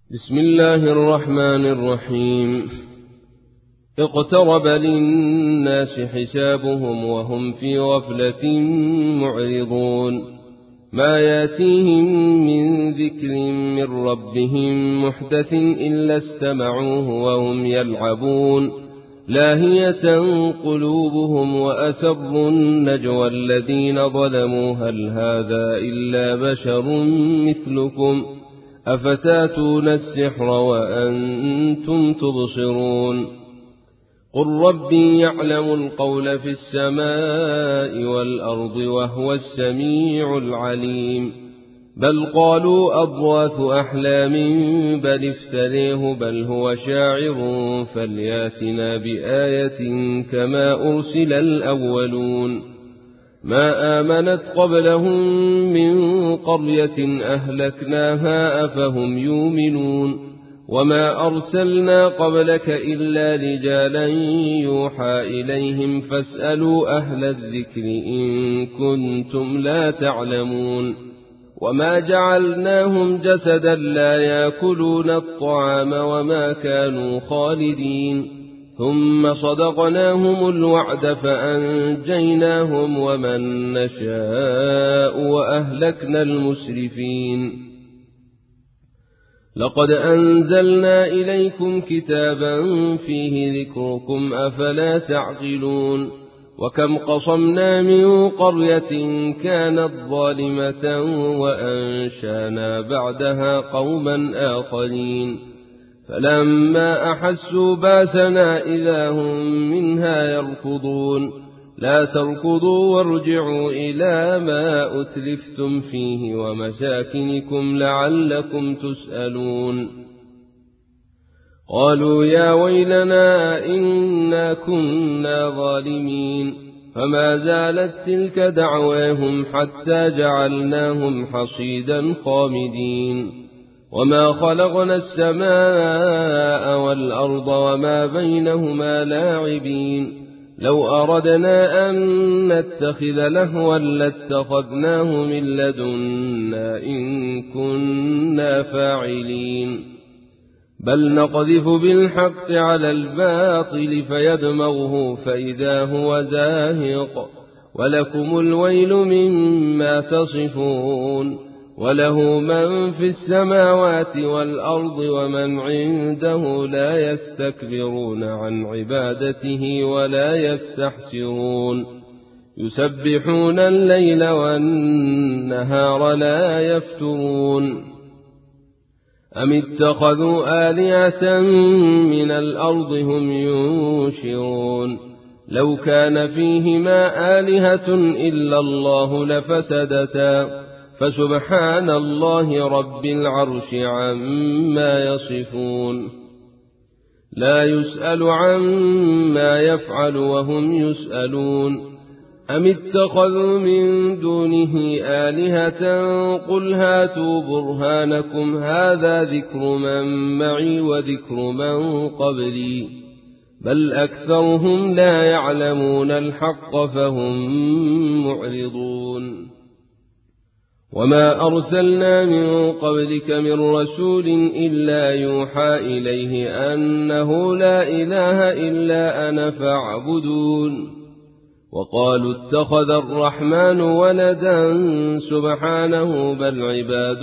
بسم الله الرحمن الرحيم. اقترب للناس حسابهم وهم في غفلة معرضون. ما ياتيهم من ذكر من ربهم محدث إلا استمعوه وهم يلعبون لاهية قلوبهم وأسروا النجوى الذين ظلموا هل هذا إلا بشر مثلكم أفتاتون السحر وأنتم تبصرون. قل ربي يعلم القول في السماء والأرض وهو السميع العليم. بل قالوا أضغاث أحلام بل افتريه بل هو شاعر فلياتنا بآية كما أرسل الأولون. ما آمنت قبلهم من قرية أهلكناها أفهم يؤمنون. وما أرسلنا قبلك إلا رجالا يوحى إليهم فاسألوا أهل الذكر إن كنتم لا تعلمون. وما جعلناهم جسدا لا يأكلون الطعام وما كانوا خالدين. ثم صدقناهم الوعد فأنجيناهم ومن نشاء وأهلكنا المسرفين. لقد أنزلنا إليكم كتابا فيه ذكركم أفلا تعقلون. وكم قصمنا من قرية كانت ظالمة وأنشانا بعدها قوما آخرين فلما أحسوا باسنا إذا هم منها يركضون. لا تركضوا وارجعوا إلى ما أتلفتم فيه ومساكنكم لعلكم تسألون. قالوا يا ويلنا إنا كنا ظالمين. فما زالت تلك دعواهم حتى جعلناهم حصيدا خامدين. وما خلقنا السماء والأرض وما بينهما لاعبين. لو أردنا أن نتخذ لهوا لاتخذناه من لدنا إن كنا فاعلين. بل نقذف بالحق على الباطل فيدمغه فإذا هو زاهق. ولكم الويل مما تصفون. وله من في السماوات والأرض ومن عنده لا يستكبرون عن عبادته ولا يستحسرون. يسبحون الليل والنهار لا يفترون. أم اتخذوا آلهة من الأرض هم ينشرون. لو كان فيهما آلهة إلا الله لفسدتا فسبحان الله رب العرش عما يصفون. لا يسأل عما يفعل وهم يسألون. أم اتخذوا من دونه آلهة قل هاتوا برهانكم هذا ذكر من معي وذكر من قبلي بل أكثرهم لا يعلمون الحق فهم معرضون. وما أرسلنا من قبلك من رسول إلا يوحى إليه أنه لا إله إلا أنا فاعبدون. وقالوا اتخذ الرحمن ولدا سبحانه بل عباد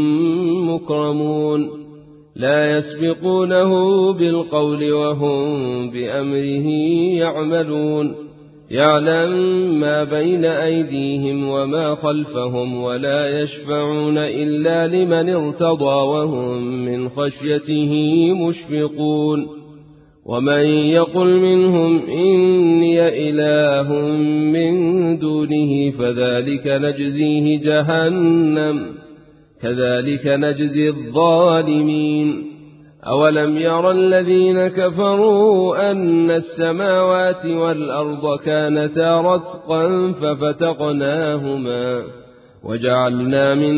مكرمون لا يسبقونه بالقول وهم بأمره يعملون. يعلم ما بين أيديهم وما خلفهم ولا يشفعون إلا لمن ارتضى وهم من خشيته مشفقون. ومن يقل منهم إني إله من دونه فذلك نجزيه جهنم كذلك نجزي الظالمين. أولم ير الذين كفروا أن السماوات والأرض كانتا رتقا ففتقناهما وجعلنا من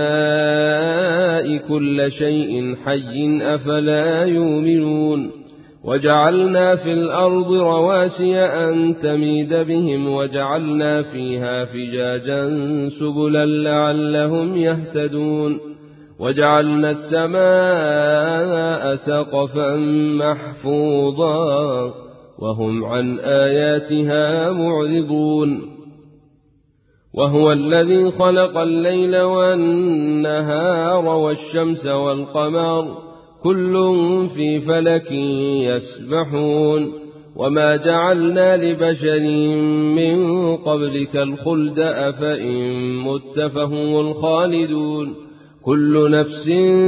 الماء كل شيء حي أفلا يؤمنون. وجعلنا في الأرض رواسي أن تميد بهم وجعلنا فيها فجاجا سبلا لعلهم يهتدون. وجعلنا السماء سقفا محفوظا وهم عن آياتها معرضون وهو الذي خلق الليل والنهار والشمس والقمر كل في فلك يسبحون وما جعلنا لبشر من قبلك الخلد أفإن مت فهم الخالدون كل نفس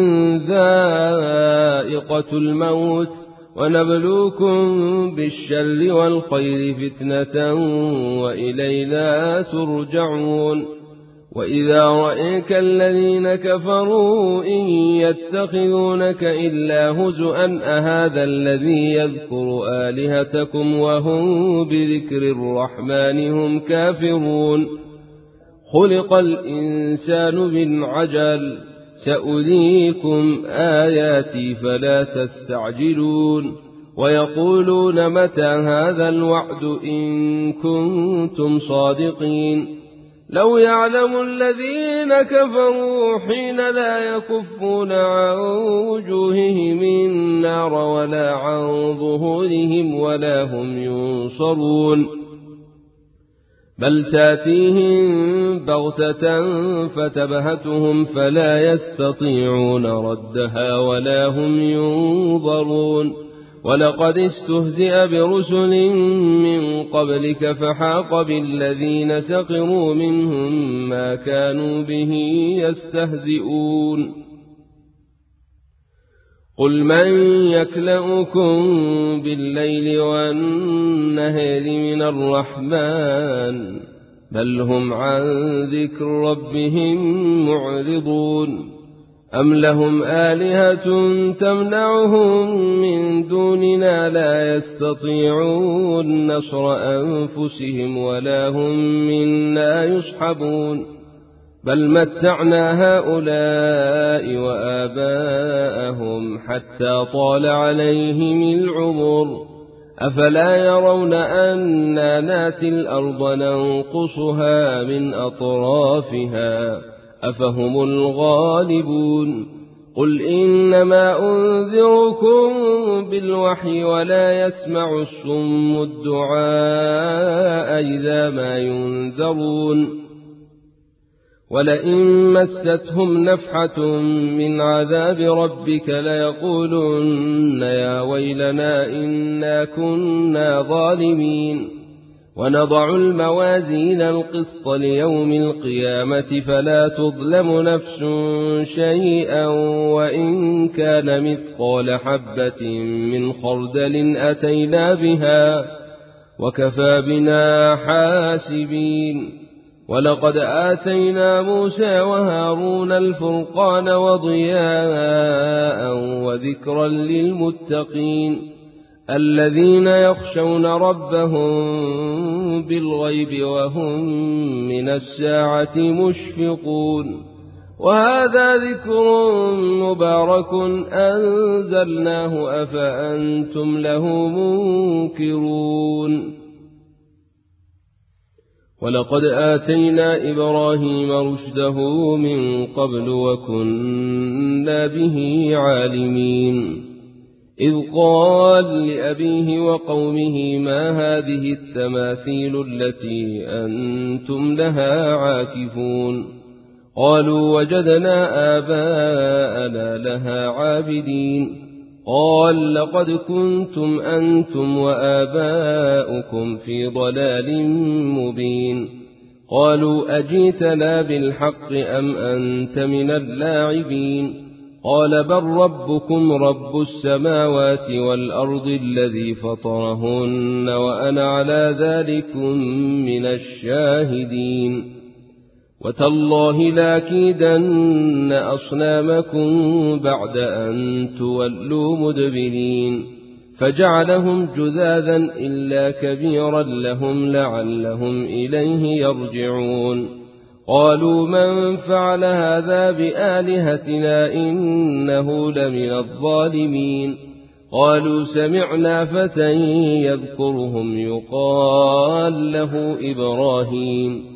ذائقة الموت ونبلوكم بالشر والخير فتنة وإلينا ترجعون وإذا رأيك الذين كفروا إن يتخذونك إلا هزؤا أهذا الذي يذكر آلهتكم وهم بذكر الرحمن هم كافرون خلق الإنسان من عجل سأريكم آياتي فلا تستعجلون ويقولون متى هذا الوعد إن كنتم صادقين لو يعلم الذين كفروا حين لا يكفون عن وجوههم النار ولا عن ظهورهم ولا هم ينصرون بل تاتيهم بغتة فتبهتهم فلا يستطيعون ردها ولا هم ينظرون ولقد استهزئ برسل من قبلك فحاق بالذين سخروا منهم ما كانوا به يستهزئون قل من يكلؤكم بالليل والنهار من الرحمن بل هم عن ذكر ربهم معرضون أم لهم آلهة تمنعهم من دوننا لا يستطيعون نصر أنفسهم ولا هم منا يصحبون بل متعنا هؤلاء وآباءهم حتى طال عليهم العمر أفلا يرون أنا ناتي الأرض ننقصها من أطرافها أفهم الغالبون قل إنما أنذركم بالوحي ولا يسمع الصم الدعاء إذا ما ينذرون ولئن مستهم نفحة من عذاب ربك ليقولن يا ويلنا إنا كنا ظالمين ونضع الموازين القسط ليوم القيامة فلا تظلم نفس شيئا وإن كان مثقال حبة من خردل أتينا بها وكفى بنا حاسبين ولقد آتينا موسى وهارون الفرقان وضياء وذكرا للمتقين الذين يخشون ربهم بالغيب وهم من الساعة مشفقون وهذا ذكر مبارك أنزلناه أفأنتم له منكرون ولقد آتينا إبراهيم رشده من قبل وكنا به عالمين إذ قال لأبيه وقومه ما هذه التماثيل التي أنتم لها عاكفون قالوا وجدنا آباءنا لها عابدين قال لقد كنتم أنتم وآباؤكم في ضلال مبين قالوا أجيتنا بالحق أم أنت من اللاعبين قال بل ربكم رب السماوات والأرض الذي فطرهن وأنا على ذلك من الشاهدين وتالله لاكيدن أصنامكم بعد أن تولوا مدبرين فجعلهم جذاذا إلا كبيرا لهم لعلهم إليه يرجعون قالوا من فعل هذا بآلهتنا إنه لمن الظالمين قالوا سمعنا فتى يذكرهم يقال له إبراهيم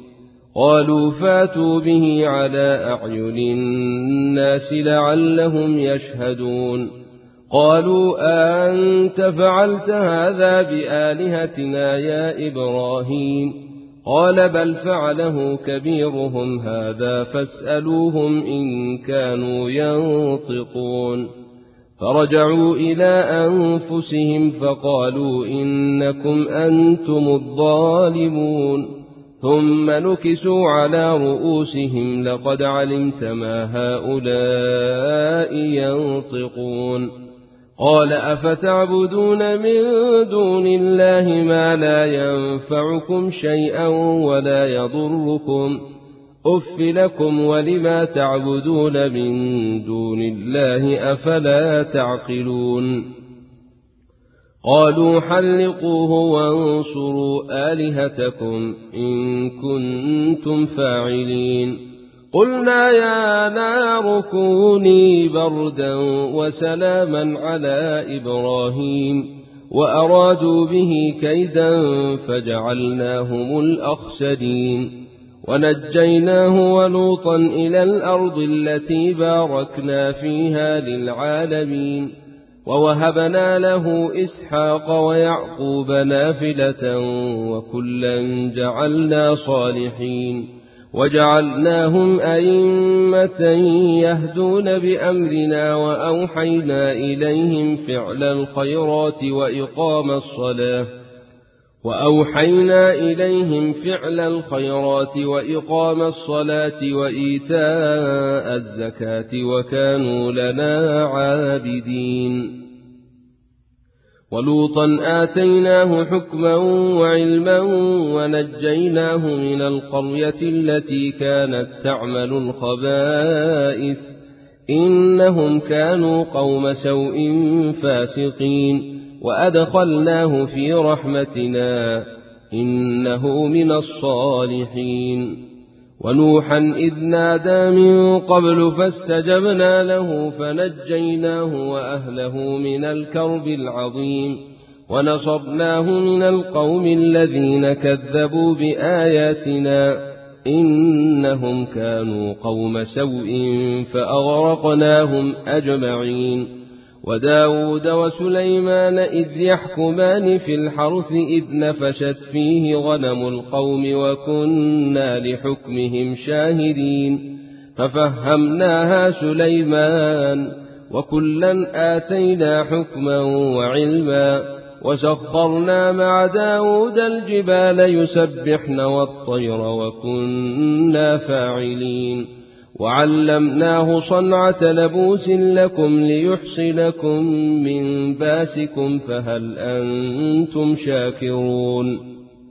قالوا فاتوا به على أعين الناس لعلهم يشهدون قالوا أنت فعلت هذا بآلهتنا يا إبراهيم قال بل فعله كبيرهم هذا فاسألوهم إن كانوا ينطقون فرجعوا إلى أنفسهم فقالوا إنكم أنتم الظالمون ثم نكسوا على رؤوسهم لقد علمت ما هؤلاء ينطقون قال أفتعبدون من دون الله ما لا ينفعكم شيئا ولا يضركم أف لكم ولما تعبدون من دون الله أفلا تعقلون قالوا حرقوه وانصروا آلهتكم إن كنتم فاعلين قلنا يا نار كوني بردا وسلاما على إبراهيم وأرادوا به كيدا فجعلناهم الأخسرين ونجيناه ولوطا إلى الأرض التي باركنا فيها للعالمين ووهبنا له إسحاق ويعقوب نافلة وكلا جعلنا صالحين وجعلناهم أئمة يهدون بأمرنا وأوحينا إليهم فعل الخيرات وإقام الصلاة وإيتاء الزكاة وكانوا لنا عابدين ولوطا آتيناه حكما وعلما ونجيناه من القرية التي كانت تعمل الخبائث إنهم كانوا قوم سوء فاسقين وأدخلناه في رحمتنا إنه من الصالحين ونوحا إذ نادى من قبل فاستجبنا له فنجيناه وأهله من الكرب العظيم ونصرناه من القوم الذين كذبوا بآياتنا إنهم كانوا قوم سوء فأغرقناهم أجمعين وداود وسليمان إذ يحكمان في الحرث إذ نفشت فيه غنم القوم وكنا لحكمهم شاهدين ففهمناها سليمان وكلا آتينا حكما وعلما وسخرنا مع داود الجبال يسبحن والطير وكنا فاعلين وعلمناه صنعة لبوس لكم ليحصنكم من باسكم فهل أنتم شاكرون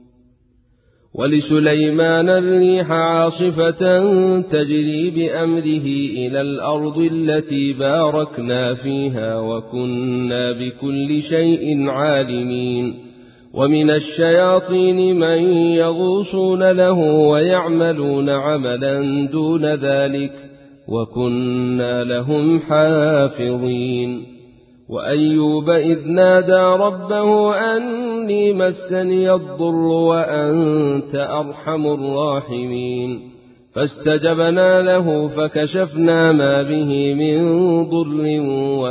ولسليمان الريح عاصفة تجري بأمره إلى الأرض التي باركنا فيها وكنا بكل شيء عالمين ومن الشياطين من يغوصون له ويعملون عملا دون ذلك وكنا لهم حافظين وأيوب إذ نادى ربه أني مسني الضر وأنت أرحم الراحمين فاستجبنا له فكشفنا ما به من ضر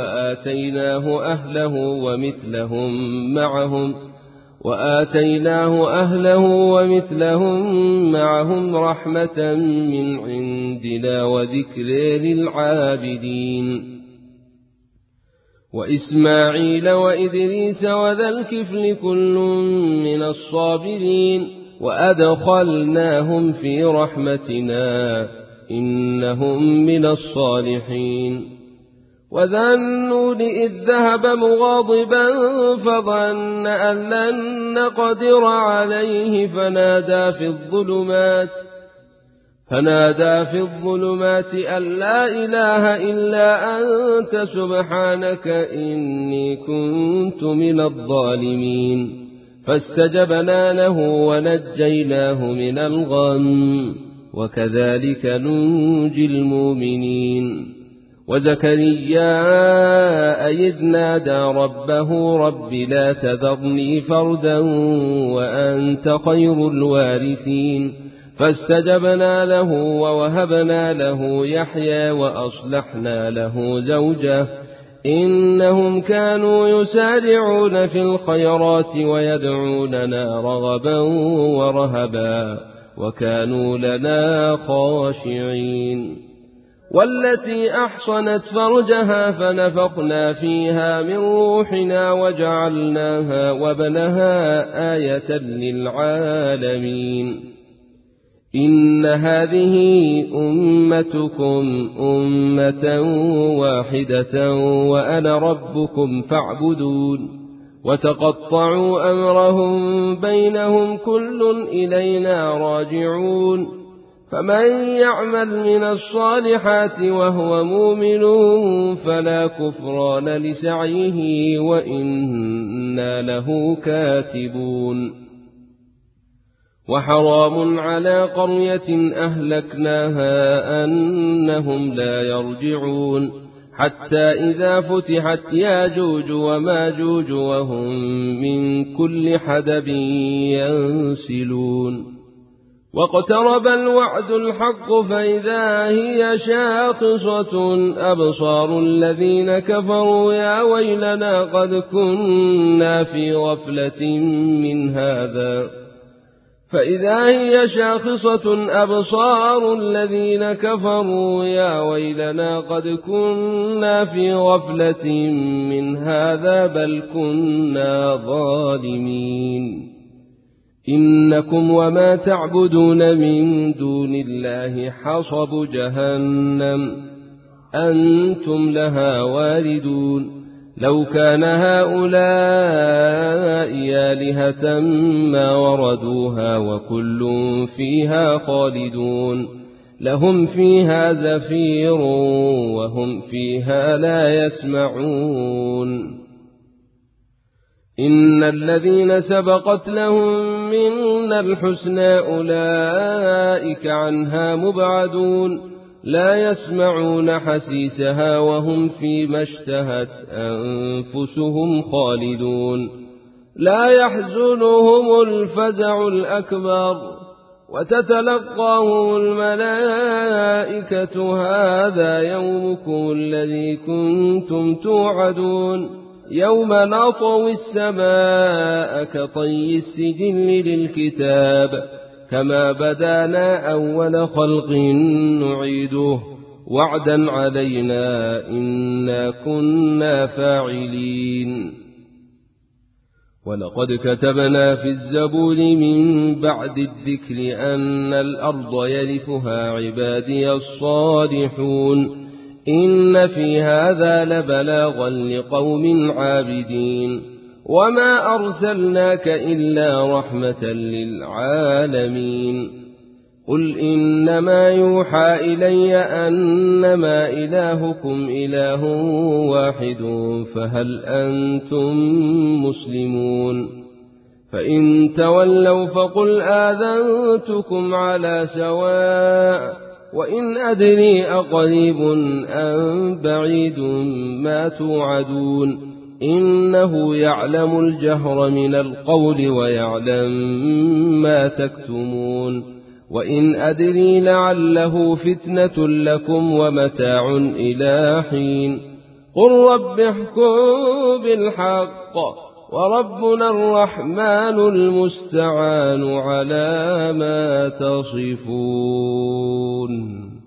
وآتيناه أهله ومثلهم معهم رحمة من عندنا وذكر للعابدين وإسماعيل وإدريس وذا الكفل كل من الصابرين وأدخلناهم في رحمتنا إنهم من الصالحين وذا النون إذ ذهب مغاضبا فظن أن لن نقدر عليه فنادى في الظلمات أن لا إله إلا أنت سبحانك إني كنت من الظالمين فاستجبنا له ونجيناه من الغم وكذلك ننجي المؤمنين وزكريا إذ نادى ربه رب لا تذرني فردا وأنت خير الوارثين فاستجبنا له ووهبنا له يحيى وأصلحنا له زوجه إنهم كانوا يسارعون في الخيرات ويدعوننا رغبا ورهبا وكانوا لنا خاشعين. والتي أحصنت فرجها فنفخنا فيها من روحنا وجعلناها وابنها آية للعالمين. إن هذه أمتكم أمة واحدة وأنا ربكم فاعبدون. وتقطعوا أمرهم بينهم كل إلينا راجعون. فمن يعمل من الصالحات وهو مؤمن فلا كفران لسعيه وإنا له كاتبون. وحرام على قرية أهلكناها أنهم لا يرجعون حتى إذا فتحت ياجوج وماجوج وهم من كل حدب ينسلون. واقترب الوعد الحق فإذا هي شاخصة أبصار الذين كفروا يا ويلنا قد كنا في غفلة من هذا. فإذا هي شاخصة أبصار الذين كفروا يا ويلنا قد كنا في غفلة من هذا بل كنا ظالمين. إنكم وما تعبدون من دون الله حصب جهنم أنتم لها واردون. لو كان هؤلاء آلهة ما وردوها وكل فيها خالدون. لهم فيها زفير وهم فيها لا يسمعون. إن الذين سبقت لهم منا الحسنى أولئك عنها مبعدون. لا يسمعون حسيسها وهم فيما اشتهت أنفسهم خالدون. لا يحزنهم الفزع الأكبر وتتلقاهم الملائكة هذا يومكم الذي كنتم توعدون. يوم نطوي السماء كطي السجل للكتاب كما بدانا أول خلق نعيده وعدا علينا إنا كنا فاعلين. ولقد كتبنا في الزبور من بعد الذكر أن الأرض يرثها عبادي الصالحون. إن في هذا لبلاغا لقوم عابدين. وما أرسلناك إلا رحمة للعالمين. قل إنما يوحى إلي أنما إلهكم إله واحد فهل أنتم مسلمون؟ فإن تولوا فقل آذنتكم على سواء. وإن أدري أقريب أم بعيد ما توعدون إنه يعلم الجهر من القول ويعلم ما تكتمون. وإن أدري لعله فتنة لكم ومتاع إلى حين. قل رب احكم بالحق وربنا الرحمن المستعان على ما تصفون.